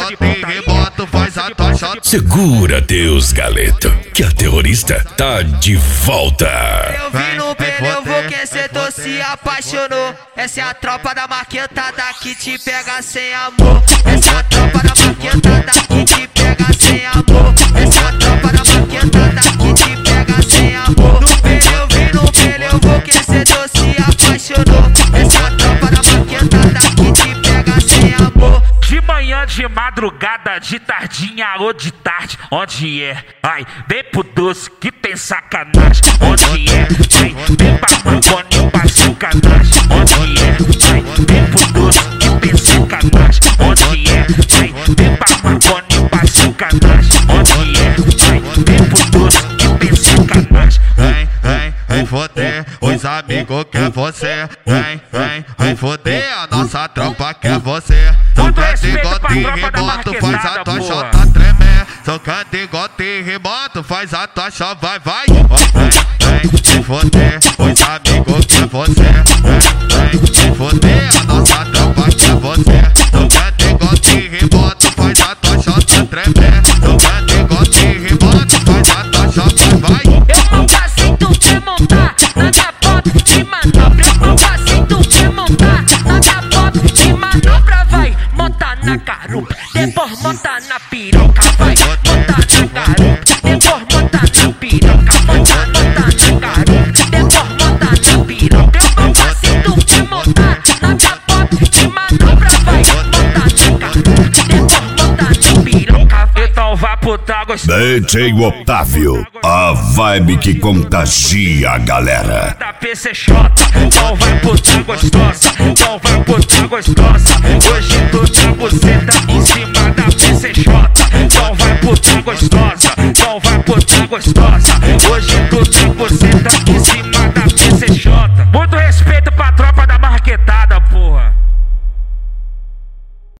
gota e rebota, faz a tua chota. Segura Deus, Galeto, que a terrorista tá de volta. Eu vi no pneu, vou que cê se apaixonou. Essa é a tropa da marquetada que te pega sem amor. Essa é a tropa da marquetada que te pega sem amor. Essa é a tropa da marquetada que te pega sem amor. No pneu, vi no pneu, vou que cê se apaixonou. Essa é a tropa da marquetada que te pega sem amor. De manhã, de madrugada, de tardinha ou de tarde, onde é? Ai, vem pro doce que tem sacanagem. Onde é? Ai, vem pra maconha pra sacanagem. Onde é? Ai, vem pro doce que tem sacanagem. Onde é? Ai, vem pra maconha pra sacanagem. Onde é? Ai, vem pro doce que tem sacanagem. Vem foder, os amigos quer você. Vem foder, a nossa tropa quer você. São candigote e remoto, faz a tua chota tremer. São candigote e remoto, faz a tua chota, vai. Vem foder, os amigos quer você. Vem foder, a nossa tropa quer você. São candigote e remoto, faz a tua chota tremer. São candigote e remoto, faz a tua chota, vai. Eu nunca aceito te montar na minha bota de manobra. Eu nunca aceito te montar na minha bota de manobra. Vai montar na garupa, depois montar na piroca. Vai montar na garupa, depois montar na piroca. Montar na garupa, depois montar na piroca. Eu nunca aceito te montar na minha bota de manobra. Vai montar na garupa, depois montar na piroca. Então vá pro tá gostoso. DJ Otávio, a vibe que contagia a galera. Da PCJ, então vai pro tá gostosa. Então vai pro tá gostosa. Hoje tu tá buceta em cima da PCJ. Então vai pro tá gostosa. Então vai pro tá gostosa. Hoje tu tá buceta em cima